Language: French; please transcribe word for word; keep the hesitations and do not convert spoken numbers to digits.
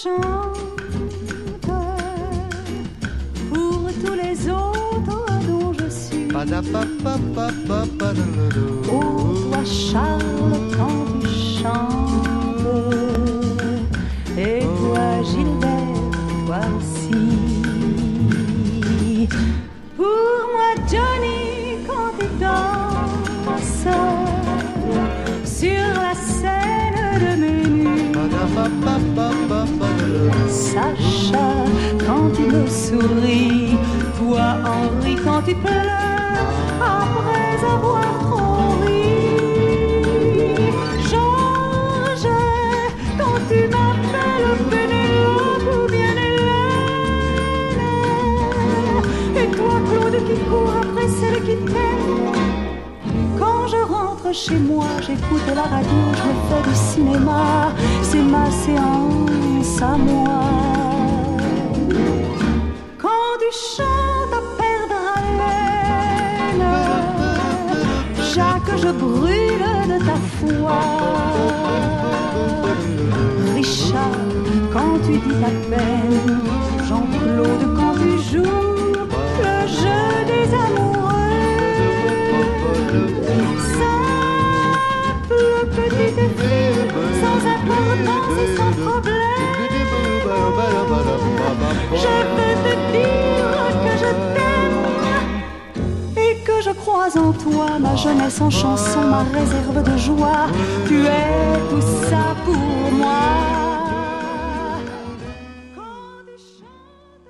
chante pour tous les autres dont je suis. Oh, toi Charles, quand tu chantes, et toi Gilbert, toi aussi. Pour moi Johnny, quand tu danses sur la scène de mes nuits. Sacha, quand tu me souris, toi Henri, quand tu pleures après avoir trop ri. Georges, quand tu m'appelles Pénélope ou bien Hélène. Et toi Claude qui court après celle qui t'aime. Quand je rentre chez moi, j'écoute la radio, je me fais du cinéma, c'est ma séance à moi. Quand tu chantes à perdre haleine, Jacques, je brûle de ta foi. Richard, quand tu dis ta peine, Jean-Claude, quand tu joues le jeu des amoureux. Simple petite fille, sans importance et sans problème, je veux te dire que je t'aime et que je crois en toi, ma jeunesse en chanson, ma réserve de joie. Tu es tout ça pour moi.